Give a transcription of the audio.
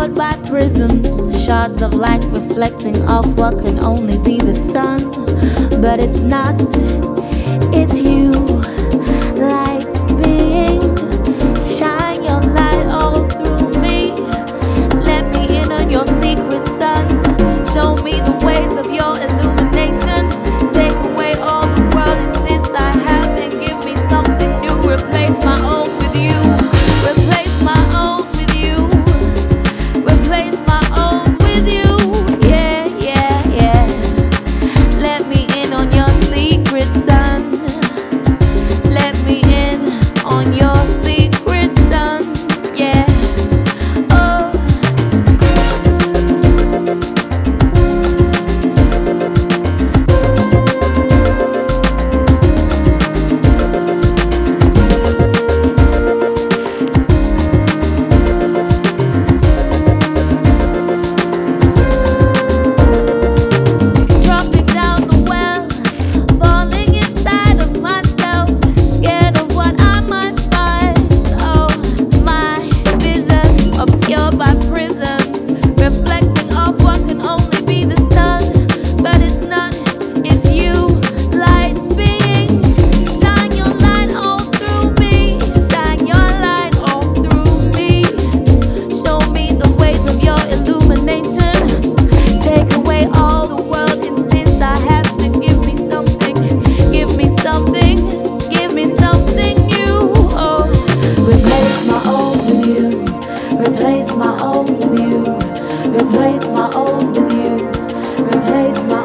obscured by prisms, shards of light reflecting off what can only be the sun. But it's not, it's you, light being. Shine your light all through me. Let me in on your secret sun. Show me the ways of your illumination. Take away all the world insists I have and give me something new. Replace my old with you. Replace my old with you. Replace my old with you. Yeah, yeah, yeah. Let me in on your secret sun. Let me in on your secret sun. Yeah. Oh. Dropping down the well, falling inside of myself, scared of what I might find. Oh, my visions obscured by prisms, reflecting off what can only be the sun. But it's not, it's you, light being. Shine your light all through me. Shine your light all through me. Show me the ways of your illumination. Take away all the world insists I have to give me something. Give me something. Give me something new. Oh, replace my old with you. Replace my old with you. Replace my old with you. Replace my